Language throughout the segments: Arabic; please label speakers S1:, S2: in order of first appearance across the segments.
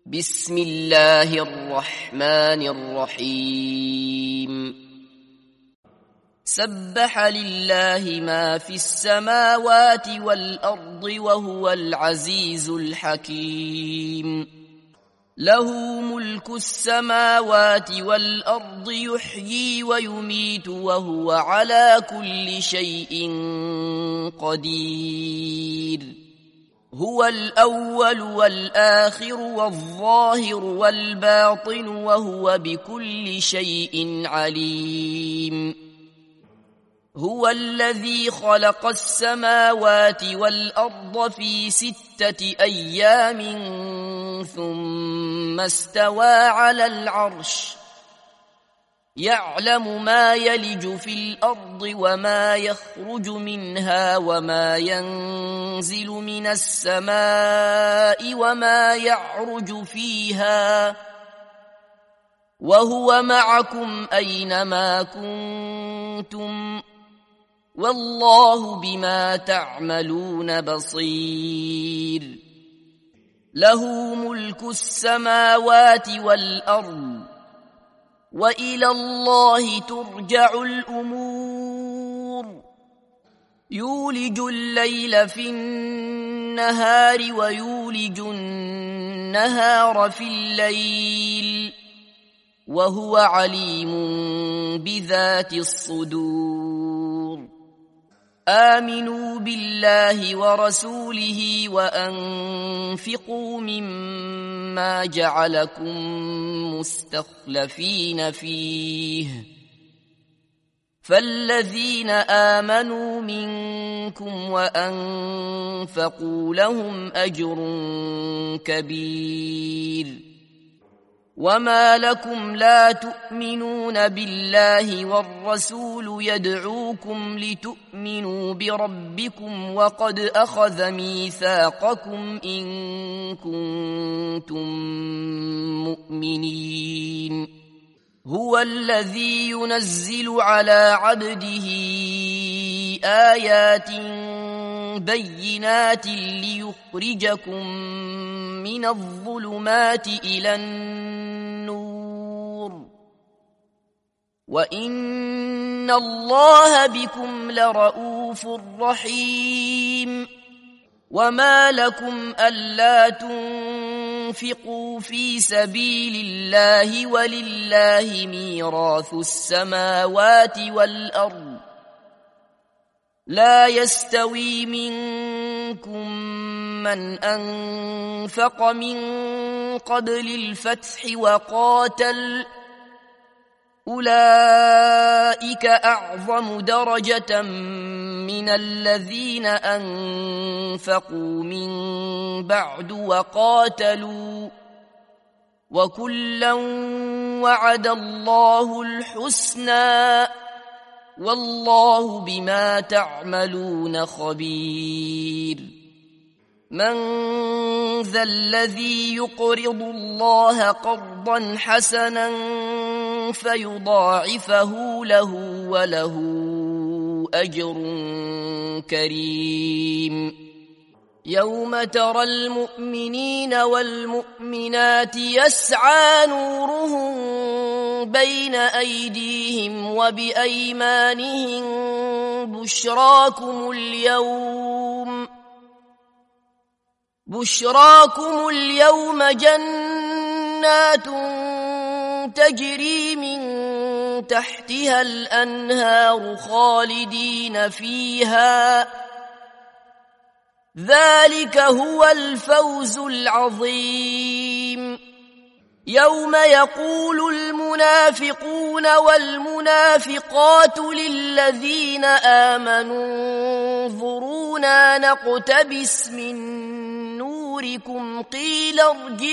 S1: بسم الله الرحمن الرحيم سبح لله ما في السماوات والأرض وهو العزيز الحكيم له ملك السماوات والأرض يحيي ويميت وهو على كل شيء قدير هو الأول والآخر والظاهر والباطن وهو بكل شيء عليم هو الذي خلق السماوات والأرض في 6 أيام ثم استوى على العرش يعلم ما يلج في الأرض وما يخرج منها وما ينزل من السماء وما يعرج فيها وهو معكم أينما كنتم والله بما تعملون بصير له ملك السماوات والأرض وإلى الله ترجع الأمور يولج الليل في النهار ويولج النهار في الليل وهو عليم بذات الصدور آمنوا بالله ورسوله وأنفقوا مما جعلكم مستخلفين فيه فالذين آمنوا منكم وأنفقوا لهم أجر كبير وما لكم لا تؤمنون بالله والرسول يدعوكم لتؤمنوا بربكم وقد أخذ ميثاقكم إن كنتم مؤمنين هو الذي ينزل على عبده آيات بينات ليخرجكم من الظلمات إلى النور وإن الله بكم لرؤوف رحيم وما لكم ألا تنفقوا في سبيل الله ولله ميراث السماوات والأرض لا يستوي منكم من أنفق من قبل الفتح وقاتل أولئك أعظم درجة من الذين أنفقوا من بعد وقاتلوا وكلا وعد الله الحسنى والله بما تعملون خبير من ذا الذي يقرض الله قرضا حسنا فيضاعفه له وله أجر كريم يوم ترى المؤمنين والمؤمنات يسعى نورهم بين أيديهم وبأيمانهم بشراكم اليوم جنات تجري من تحتها الأنهار خالدين فيها ذلك هو الفوز العظيم يوم يقول المنافقون والمنافقات للذين آمنوا انظرونا نقتبس من نوركم قيل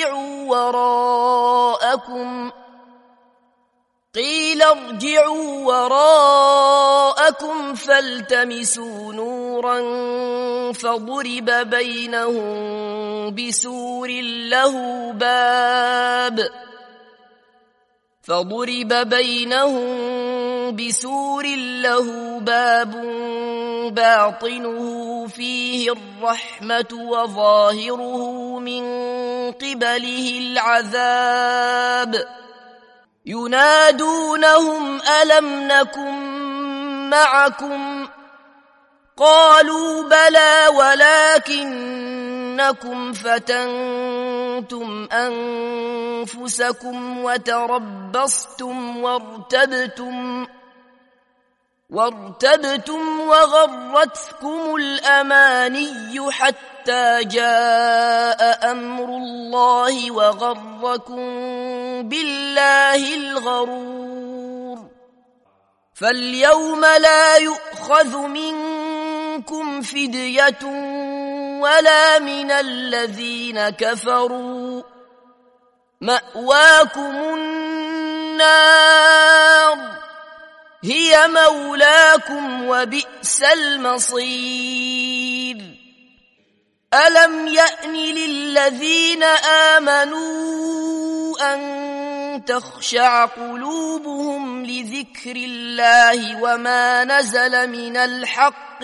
S1: ارجعوا وراءكم فالتمسوا نورا فضرب بينهم بسور له باب باطنه فيه الرحمة وظاهره من قبله العذاب ينادونهم ألم نكن معكم قالوا بلى ولكنكم فتنتم أنفسكم وتربصتم وارتبتم وغرتكم الأماني حتى جاء أمر الله وغركم بالله الغرور فاليوم لا يؤخذ منكم فدية ولا من الذين كفروا مأواكم النار هي مولاكم وبئس المصير ألم يأن للذين آمنوا أن تخشع قلوبهم لذكر الله وما نزل من الحق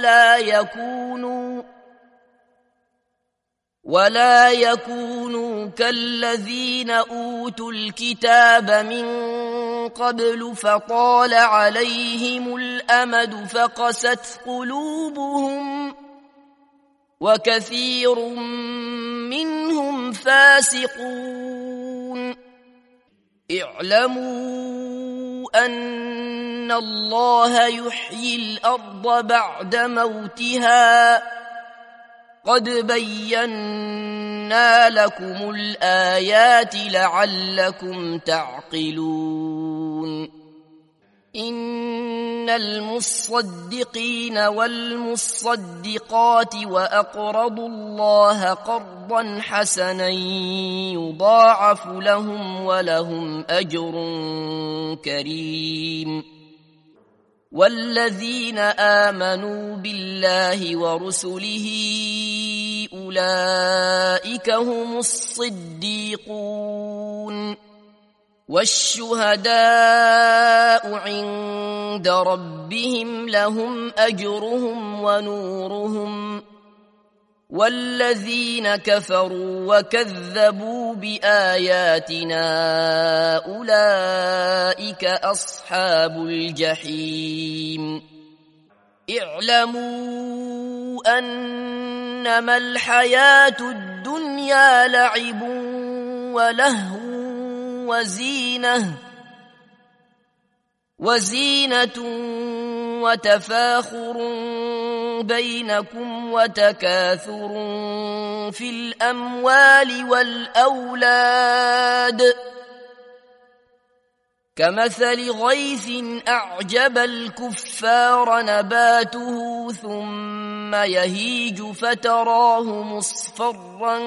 S1: ولا يكونوا كالذين أوتوا الكتاب من قبل فطال عليهم الأمد فقست قلوبهم وكثير منهم فاسقون اعلموا أن الله يحيي الأرض بعد موتها قد بينا لكم الآيات لعلكم تعقلون إن المصدقين والمصدقات وأقرضوا الله قرضا حسنا يضاعف لهم ولهم أجر كريم والذين آمنوا بالله ورسله أولئك هم الصديقون والشهداء عند ربهم لهم أجرهم ونورهم والذين كفروا وكذبوا بآياتنا أولئك أصحاب الجحيم اعلموا أنما الحياة الدنيا لعب ولهو وزينة وتفاخر بينكم وتكاثر في الأموال والأولاد كمثل غيث أعجب الكفار نباته ثم يهيج فتراه مصفرا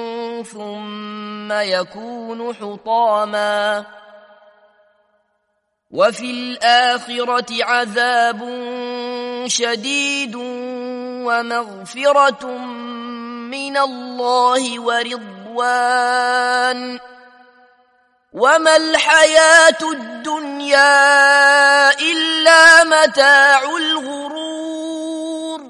S1: ثم يكون حطاما وفي الآخرة عذاب شديد ومغفرة من الله ورضوان وما الحياة الدنيا إلا متاع الغرور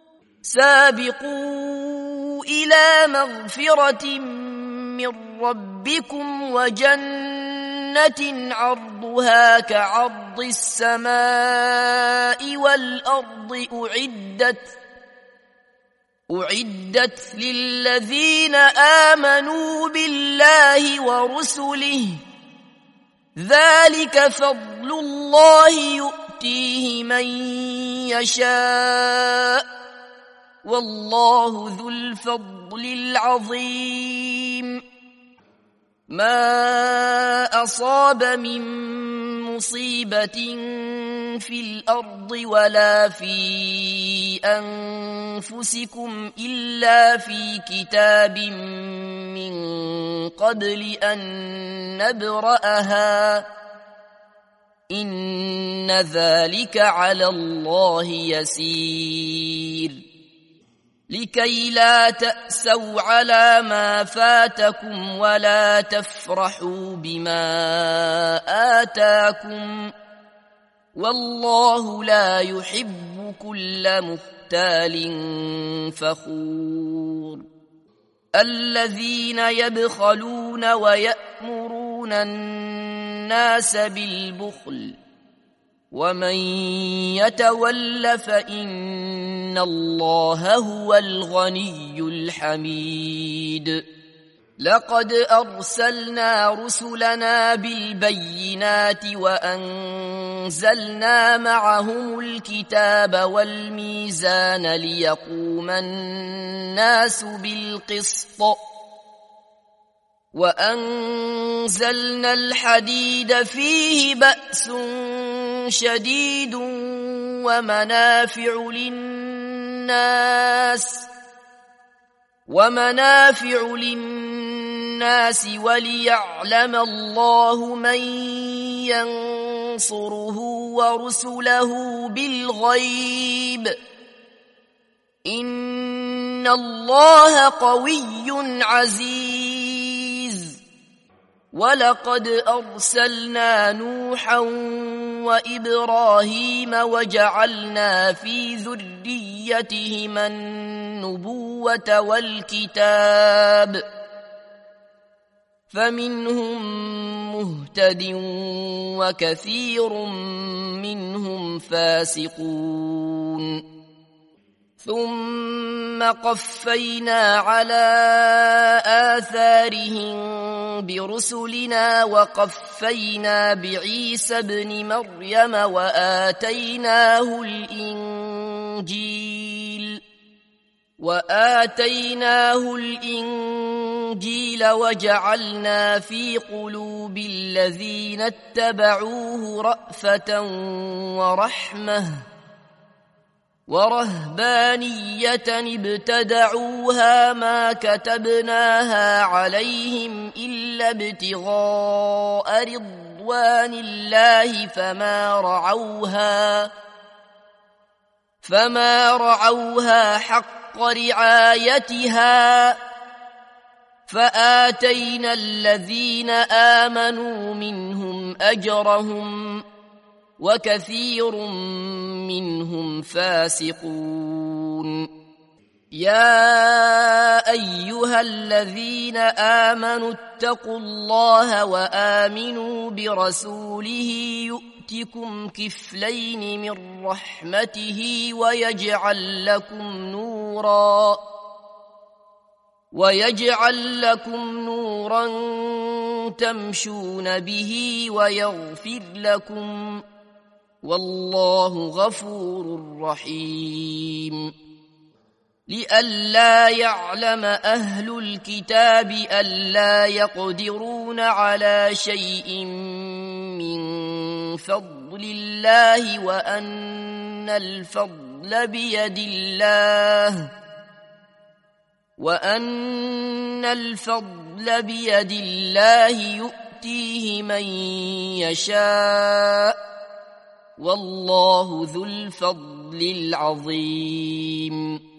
S1: سابقوا إلى مغفرة من ربكم وجنة عرضها كعرض السماء والأرض أعدت للذين آمنوا بالله ورسله ذلك فضل الله يؤتيه من يشاء والله ذو الفضل العظيم ما أصاب من مصيبة في الأرض ولا في أنفسكم إلا في كتاب من قبل أن نبرأها إن ذلك على الله يسير لكي لا تأسوا على ما فاتكم ولا تفرحوا بما آتاكم والله لا يحب كل مختال فخور الذين يبخلون ويأمرون الناس بالبخل ومن يتول فإن الله هو الغني الحميد لقد أرسلنا رسلنا بالبينات وأنزلنا معهم الكتاب والميزان ليقوم الناس بالقسط وأنزلنا الحديد فيه بأس شديد ومنافع للناس وليعلم الله من ينصره ورسله بالغيب إن الله قوي عزيز ولقد أرسلنا نوحا وإبراهيم وجعلنا في ذريتهما النبوة والكتاب فمنهم مهتد وكثير منهم فاسقون ثم قفينا على آثارهم برسلنا وقفينا بعيسى ابن مريم وآتيناه الإنجيل وجعلنا في قلوب الذين اتبعوه رأفة ورحمة ورهبانية ابتدعوها ما كتبناها عليهم إلا ابتغاء رضوان الله فما رعوها حق رعايتها فآتينا الذين آمنوا منهم أجرهم وكثير منهم فاسقون يا أيها الذين آمنوا اتقوا الله وآمنوا برسوله يؤتكم كفلين من رحمته ويجعل لكم نورا تمشون به ويغفر لكم والله غفور رحيم لئلا يعلم أهل الكتاب ألا يقدرون على شيء من فضل الله وأن الفضل بيد الله يؤتيه من يشاء والله ذو الفضل العظيم